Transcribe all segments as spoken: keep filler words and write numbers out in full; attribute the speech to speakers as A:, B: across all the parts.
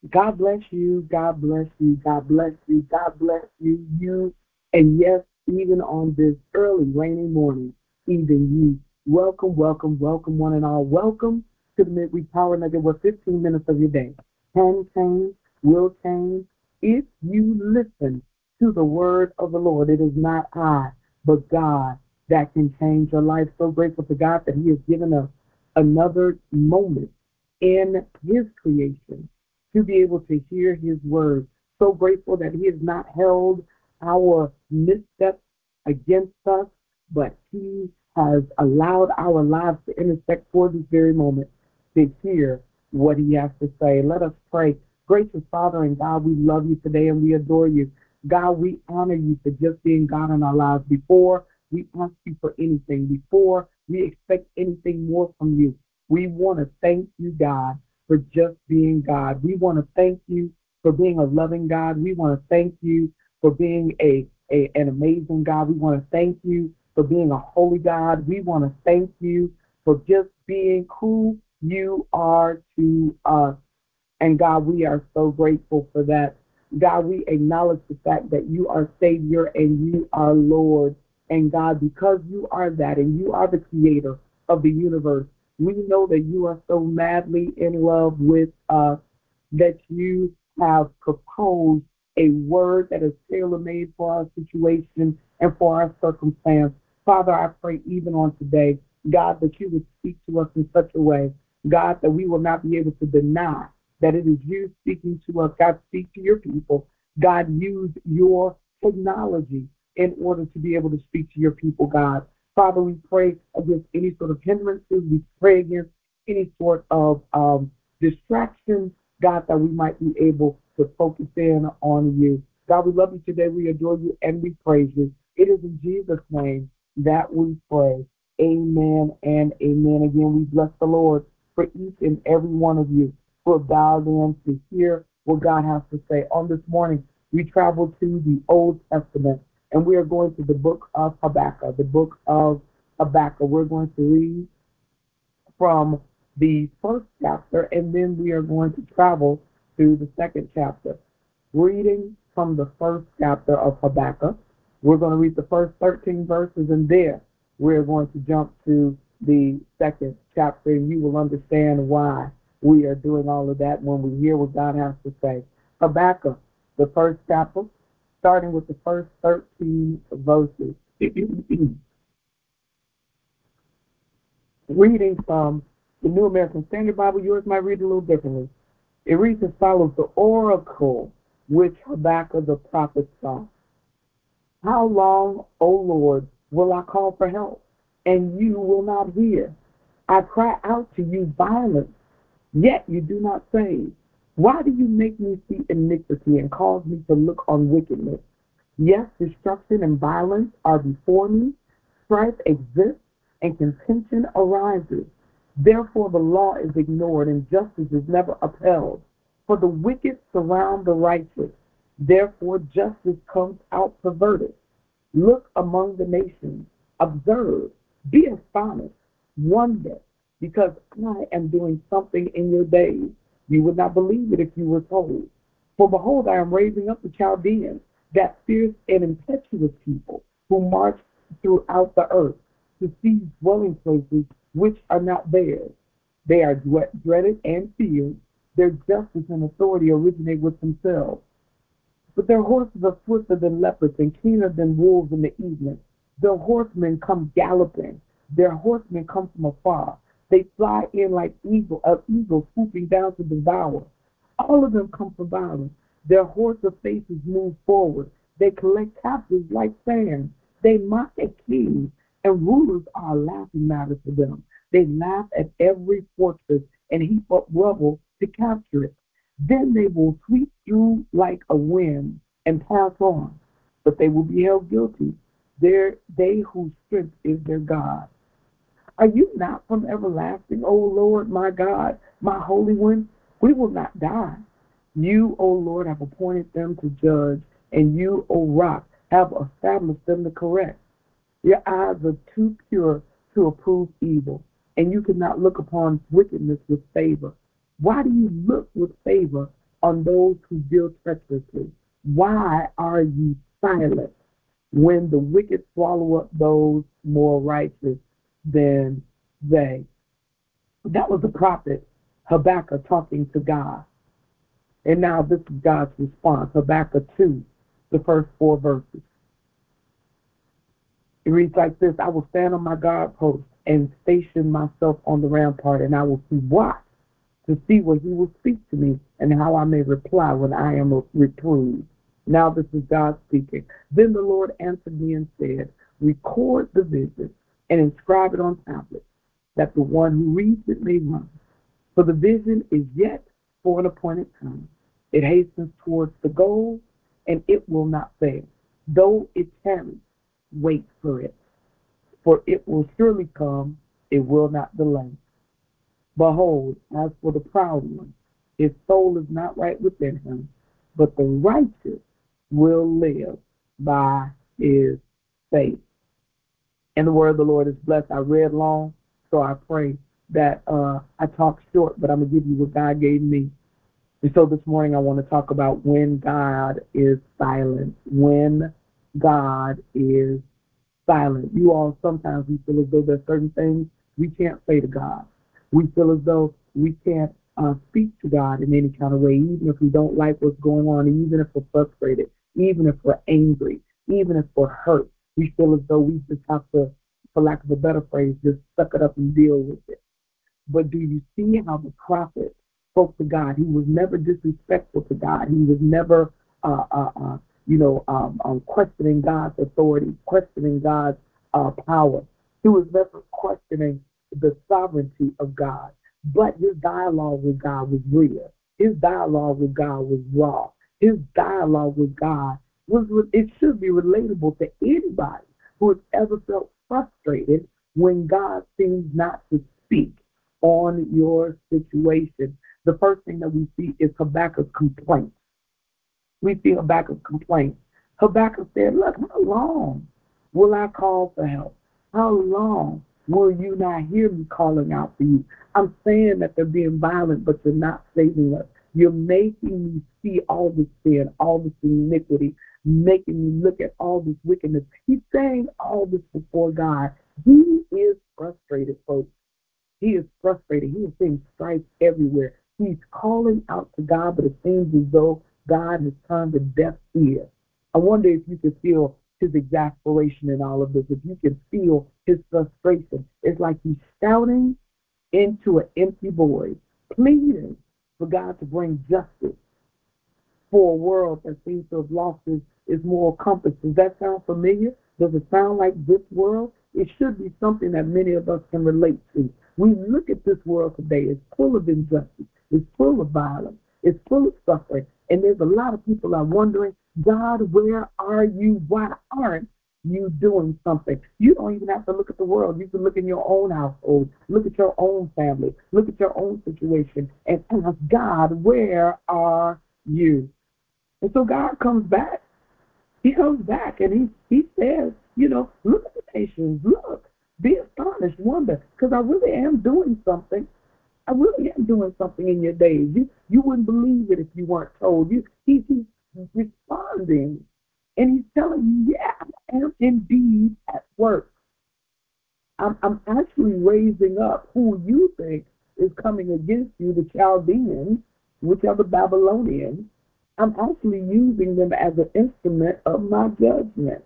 A: God bless you. God bless you. God bless you. God bless you. You, and yes, even on this early rainy morning, even you. Welcome, welcome, welcome, one and all. Welcome to the Midweek Power Nugget, where fifteen minutes of your day can change, will change, if you listen to the word of the Lord. It is not I, but God that can change your life. So grateful to God that He has given us another moment in His creation to be able to hear His word. So grateful that He has not held our missteps against us, but He has allowed our lives to intersect for this very moment to hear what He has to say. Let us pray. Gracious Father and God, we love you today and we adore you. God, we honor you for just being God in our lives. Before we ask you for anything, before we expect anything more from you, we want to thank you, God, for just being God. We want to thank you for being a loving God. We want to thank you for being a, a an amazing God. We want to thank you for being a holy God. We want to thank you for just being who you are to us. And God, we are so grateful for that. God, we acknowledge the fact that you are Savior and you are Lord. And God, because you are that and you are the creator of the universe, we know that you are so madly in love with us that you have proposed a word that is tailor made for our situation and for our circumstance. Father, I pray even on today, God, that you would speak to us in such a way, God, that we will not be able to deny that it is you speaking to us. God, speak to your people. God, use your technology in order to be able to speak to your people, God. Father, we pray against any sort of hindrances. We pray against any sort of um, distractions, God, that we might be able to focus in on you. God, we love you today. We adore you and we praise you. It is in Jesus' name that we pray. Amen and amen. Again, we bless the Lord for each and every one of you who have dialed in to hear what God has to say. On this morning, we travel to the Old Testament and we are going to the book of Habakkuk, the book of Habakkuk. We're going to read from the first chapter, and then we are going to travel to the second chapter. Reading from the first chapter of Habakkuk, we're going to read the first thirteen verses, and there we're going to jump to the second chapter, and you will understand why we are doing all of that when we hear what God has to say. Habakkuk, the first chapter, starting with the first thirteen verses. Reading from the New American Standard Bible, yours might read a little differently. It reads as follows: the oracle which Habakkuk the prophet saw. How long, O Lord, will I call for help, and you will not hear? I cry out to you violence, yet you do not save. Why do you make me see iniquity and cause me to look on wickedness? Yes, destruction and violence are before me. Strife exists and contention arises. Therefore the law is ignored and justice is never upheld. For the wicked surround the righteous. Therefore justice comes out perverted. Look among the nations. Observe. Be astonished. Wonder. Because I am doing something in your days. You would not believe it if you were told. For behold, I am raising up the Chaldeans, that fierce and impetuous people who march throughout the earth to seize dwelling places which are not theirs. They are dreaded and feared. Their justice and authority originate with themselves. But their horses are swifter than leopards and keener than wolves in the evening. Their horsemen come galloping. Their horsemen come from afar. They fly in like eagle, uh, eagles swooping down to devour. All of them come for violence. Their horses' faces move forward. They collect captives like sand. They mock at kings, and rulers are a laughing matter to them. They laugh at every fortress and heap up rubble to capture it. Then they will sweep through like a wind and pass on, but they will be held guilty. They're, they whose strength is their God. Are you not from everlasting, O Lord, my God, my Holy One? We will not die. You, O Lord, have appointed them to judge, and you, O Rock, have established them to correct. Your eyes are too pure to approve evil, and you cannot look upon wickedness with favor. Why do you look with favor on those who deal treacherously. Why are you silent when the wicked swallow up those more righteous than they? That was the prophet Habakkuk talking to God. And now this is God's response. Habakkuk two, the first four verses. It reads like this: I will stand on my guard post and station myself on the rampart, and I will see watch to see what he will speak to me and how I may reply when I am reproved. Now this is God speaking. Then the Lord answered me and said, record the vision and inscribe it on tablets, that the one who reads it may run. For the vision is yet for an appointed time. It hastens towards the goal, and it will not fail. Though it tarries, wait for it. For it will surely come, it will not delay. Behold, as for the proud one, his soul is not right within him, but the righteous will live by his faith. And the word of the Lord is blessed. I read long, so I pray that uh, I talk short, but I'm going to give you what God gave me. And so this morning I want to talk about when God is silent. When God is silent. You all, sometimes we feel as though there's certain things we can't say to God. We feel as though we can't uh, speak to God in any kind of way, even if we don't like what's going on, even if we're frustrated, even if we're angry, even if we're hurt. We feel as though we just have to, for lack of a better phrase, just suck it up and deal with it. But do you see how the prophet spoke to God? He was never disrespectful to God. He was never, uh, uh, uh, you know, um, um, questioning God's authority, questioning God's uh, power. He was never questioning the sovereignty of God. But his dialogue with God was real. His dialogue with God was raw. His dialogue with God was, it should be relatable to anybody who has ever felt frustrated when God seems not to speak on your situation. The first thing that we see is Habakkuk's complaint. We see Habakkuk's complaint. Habakkuk said, look, how long will I call for help? How long will you not hear me calling out for you? I'm saying that they're being violent, but you're not saving us. You're making me see all this sin, all this iniquity, making me look at all this wickedness. He's saying all this before God. He is frustrated, folks. He is frustrated. He is seeing stripes everywhere. He's calling out to God, but it seems as though God has turned a deaf ear. I wonder if you could feel his exasperation in all of this, if you can feel his frustration. It's like he's shouting into an empty void, pleading for God to bring justice for a world that seems to have lost its, its moral compass. Does that sound familiar? Does it sound like this world? It should be something that many of us can relate to. We look at this world today, it's full of injustice, it's full of violence, it's full of suffering, and there's a lot of people are wondering, God, where are you? Why aren't you doing something? You don't even have to look at the world. You can look in your own household, look at your own family, look at your own situation, and ask God, where are you? And so God comes back. He comes back and he, he says, you know, look at the nations, look, be astonished, wonder, because I really am doing something. I really am doing something in your days. You you wouldn't believe it if you weren't told. You he, He's responding, and he's telling you, yeah, I am indeed at work. I'm, I'm actually raising up who you think is coming against you, the Chaldeans, which are the Babylonians. I'm actually using them as an instrument of my judgment.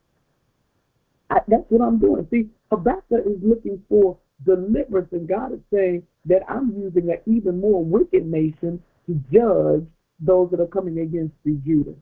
A: I, that's what I'm doing. See, Habakkuk is looking for deliverance, and God is saying that I'm using an even more wicked nation to judge those that are coming against you, Judah.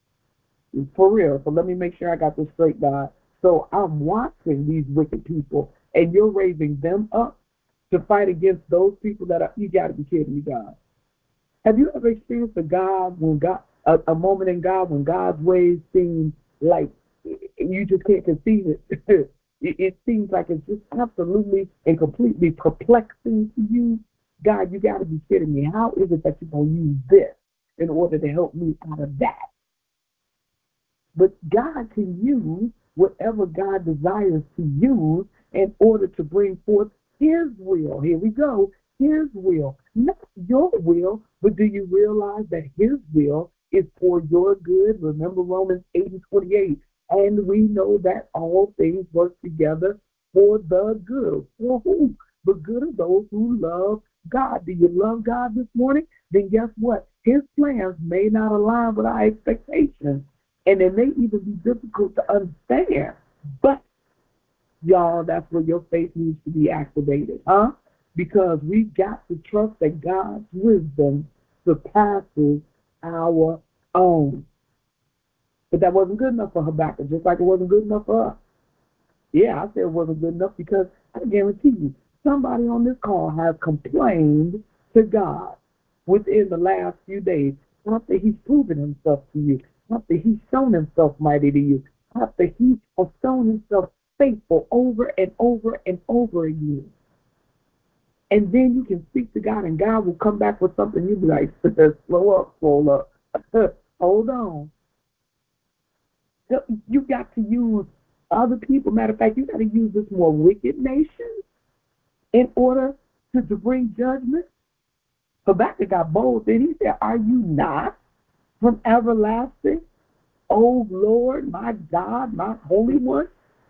A: For real. So let me make sure I got this straight, God. So I'm watching these wicked people, and you're raising them up to fight against those people that are, you got to be kidding me, God. Have you ever experienced a God when God, a, a moment in God when God's ways seem like you just can't conceive it? it? It seems like it's just absolutely and completely perplexing to you. God, you got to be kidding me. How is it that you're going to use this in order to help me out of that? But God can use whatever God desires to use in order to bring forth his will. Here we go. His will, not your will, But do you realize that his will is for your good? Remember Romans eight and twenty-eight. And we know that all things work together for the good. For who? The good of those who love God. Do you love God this morning? Then guess what? His plans may not align with our expectations. And it may even be difficult to understand. But y'all, that's where your faith needs to be activated, huh? Because we got to trust that God's wisdom surpasses our own. But that wasn't good enough for Habakkuk, just like it wasn't good enough for us. Yeah, I said it wasn't good enough because I guarantee you, somebody on this call has complained to God within the last few days after he's proven himself to you, after he's shown himself mighty to you, after he has shown himself faithful over and over and over again. And then you can speak to God and God will come back with something. You'll be like, slow up, slow up. Hold on. You got to use other people. Matter of fact, you got to use this more wicked nation in order to, to bring judgment. Habakkuk got bold and he said, are you not from everlasting, O Lord, my God, my Holy One?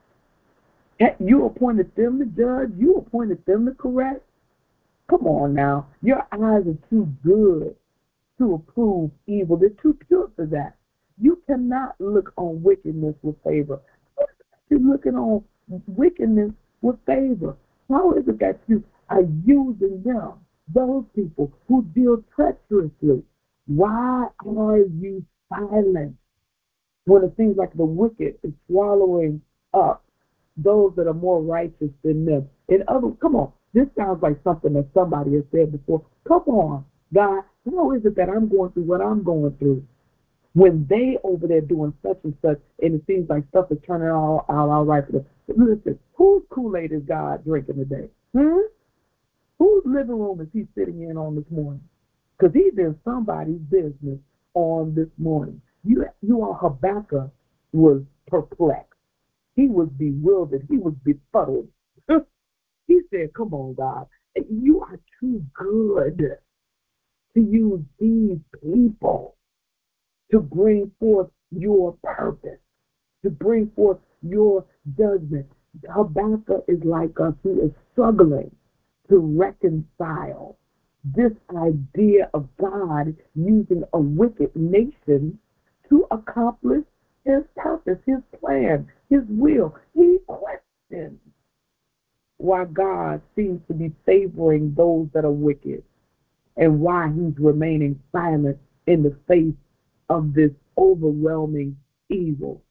A: You appointed them to judge. You appointed them to correct. Come on now. Your eyes are too good to approve evil. They're too pure for that. You cannot look on wickedness with favor. You're looking on wickedness with favor. How is it that you are using them, those people who deal treacherously? Why are you silent when it seems like the wicked is swallowing up those that are more righteous than them? In other, come on, this sounds like something that somebody has said before. Come on, God, how is it that I'm going through what I'm going through when they over there doing such and such, and it seems like stuff is turning all out all right for them? Listen, whose Kool-Aid is God drinking today? Hmm? Whose living room is he sitting in on this morning? Because he's in somebody's business on this morning. You, you all, Habakkuk was perplexed. He was bewildered. He was befuddled. He said, come on, God, you are too good to use these people to bring forth your purpose, to bring forth your judgment. Habakkuk is like us. He is struggling to reconcile this idea of God using a wicked nation to accomplish his purpose, his plan, his will. He questions why God seems to be favoring those that are wicked and why he's remaining silent in the face of this overwhelming evil.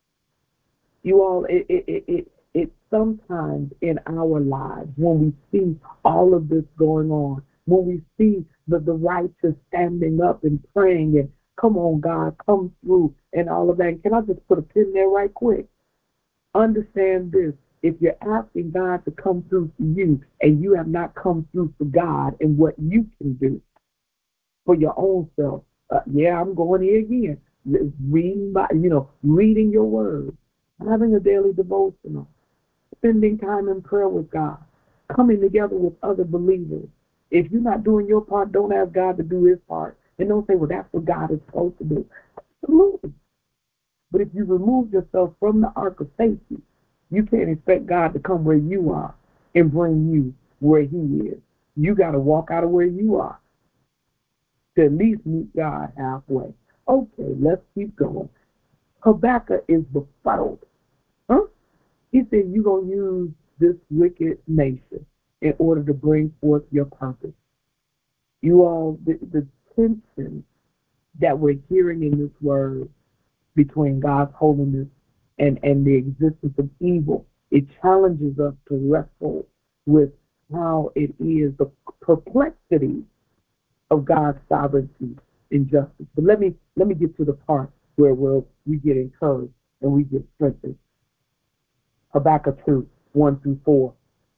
A: You all, it, it, it, it, it sometimes in our lives, when we see all of this going on, when we see the, the righteous standing up and praying and come on, God, come through and all of that. And can I just put a pin there right quick? Understand this. If you're asking God to come through for you and you have not come through for God and what you can do for your own self, uh, yeah, I'm going here again. Reading, by, you know, reading your word, having a daily devotional, spending time in prayer with God, coming together with other believers. If you're not doing your part, don't ask God to do his part. And don't say, well, that's what God is supposed to do. Absolutely. But if you remove yourself from the ark of safety, you can't expect God to come where you are and bring you where he is. You got to walk out of where you are to at least meet God halfway. Okay, let's keep going. Habakkuk is befuddled. Huh? He said, you're going to use this wicked nation in order to bring forth your purpose. You all, the, the tension that we're hearing in this word between God's holiness and, and the existence of evil, it challenges us to wrestle with how it is, the perplexity of God's sovereignty and justice. But let me let me get to the part where we'll, we get encouraged and we get strengthened. Habakkuk two, one through four,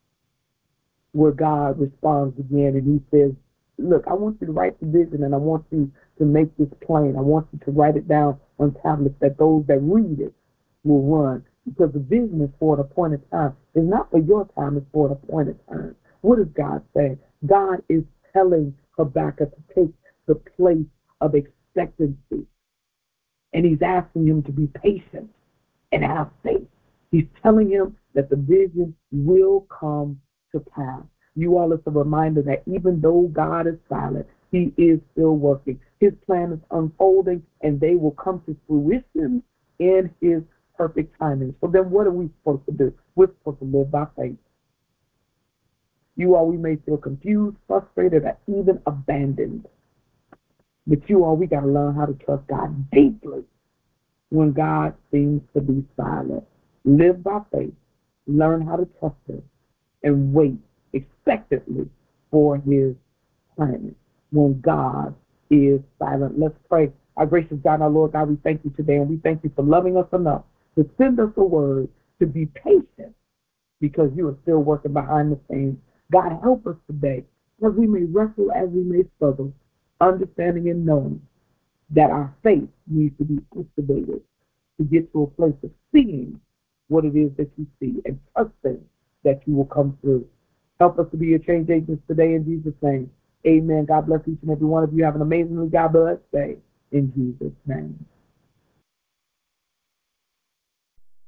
A: where God responds again and he says, look, I want you to write the vision and I want you to make this plain. I want you to write it down on tablets that those that read it will run. Because the vision is for an appointed time. It's not for your time, it's for an appointed time. What is God saying? God is telling Habakkuk to take the place of expectancy. And he's asking him to be patient and have faith. He's telling him that the vision will come to pass. You all, it's a reminder that even though God is silent, he is still working. His plan is unfolding, and they will come to fruition in his perfect timing. So then what are we supposed to do? We're supposed to live by faith. You all, we may feel confused, frustrated, or even abandoned. But you all, we got to learn how to trust God deeply when God seems to be silent. Live by faith. Learn how to trust him and wait expectantly for his timing when God is silent. Let's pray. Our gracious God, our Lord God, we thank you today, and we thank you for loving us enough to send us a word to be patient because you are still working behind the scenes. God, help us today as we may wrestle, as we may struggle, understanding and knowing that our faith needs to be activated to get to a place of seeing what it is that you see and trusting that you will come through. Help us to be your change agents today in Jesus' name. Amen. God bless each and every one of you. Have an amazingly God blessed day in Jesus' name.